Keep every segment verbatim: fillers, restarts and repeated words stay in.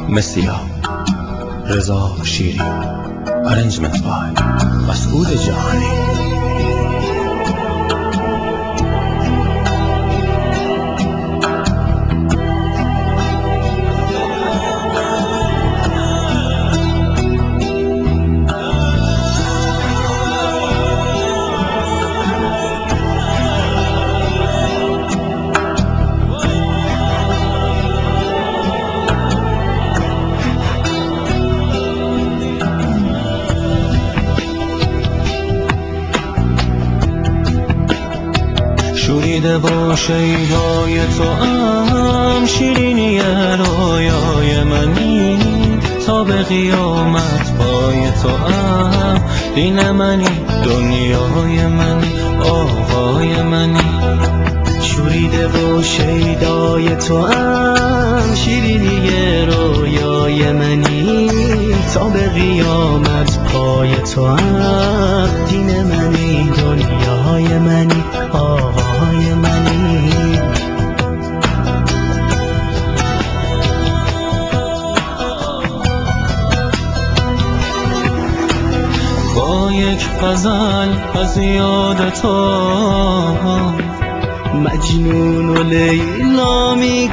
مسیا رضا شیری Arrangement by مسعود جهانی. شوریده با شیدای تو ام شیرینی رویای منی تا به قیامت پای تو ام دین منی دنیای منی آقای منی. شوریده با شیدای تو ام شیرینی رویای منی تا به قیامت پای تو ام دین منی دنیای منی آقای منی. با یک غزل از یاد تو مجنون و لیلا می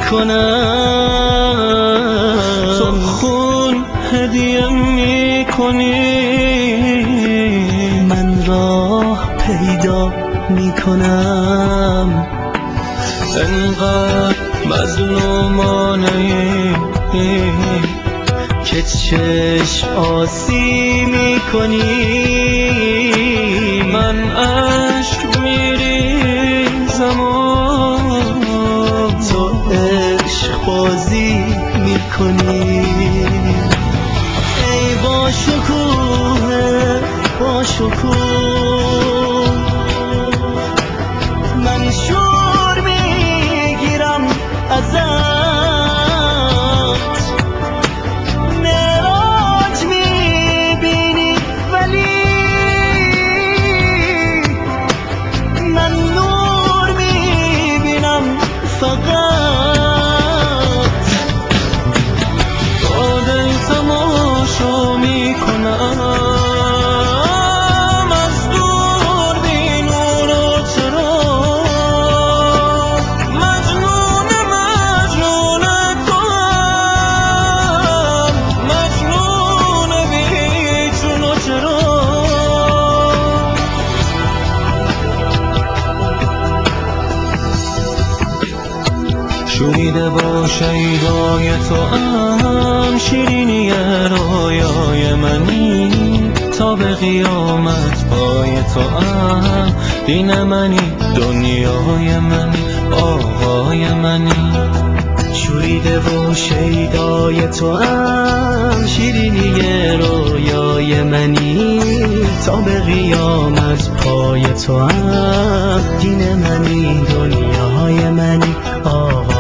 کنم، تو خون هدیه می کنی من راه پیدا می کنم. انقدر مظلومانه که چشم آسی می کنی من عشق می ریزم و تو عشق بازی می کنی. ای با شکوه با شکوه من شور می گیرم ازت، معراج می بینی ولی من نور می بینم فقط. با دل تماشا می کنم از دور بی نور و چراغ مجنون مجنون توام مجنون بی جون و چراغ. شوریده با شیدای تو ام شیرینی رویای منی تا به قیامت پای تو ام دین منی دنیای منی آقای منی. شوریده و شیدای تو ام شیرینی رویای منی تا به قیامت پای تو ام دین منی دنیای منی آقای